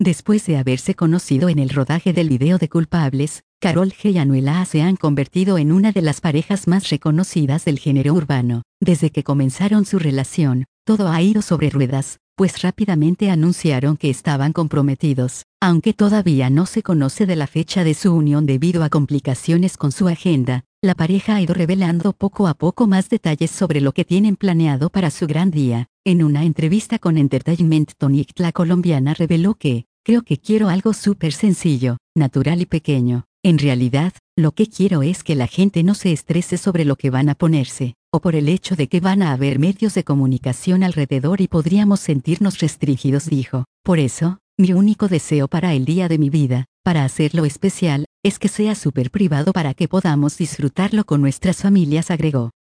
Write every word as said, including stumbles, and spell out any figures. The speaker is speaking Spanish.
Después de haberse conocido en el rodaje del video de Culpables, Karol G y Anuel A A se han convertido en una de las parejas más reconocidas del género urbano. Desde que comenzaron su relación, todo ha ido sobre ruedas, pues rápidamente anunciaron que estaban comprometidos. Aunque todavía no se conoce de la fecha de su unión debido a complicaciones con su agenda, la pareja ha ido revelando poco a poco más detalles sobre lo que tienen planeado para su gran día. En una entrevista con Entertainment Tonight, la colombiana reveló que, creo que quiero algo súper sencillo, natural y pequeño. En realidad, lo que quiero es que la gente no se estrese sobre lo que van a ponerse, o por el hecho de que van a haber medios de comunicación alrededor y podríamos sentirnos restringidos, dijo. Por eso, mi único deseo para el día de mi vida, para hacerlo especial, es que sea súper privado para que podamos disfrutarlo con nuestras familias, agregó.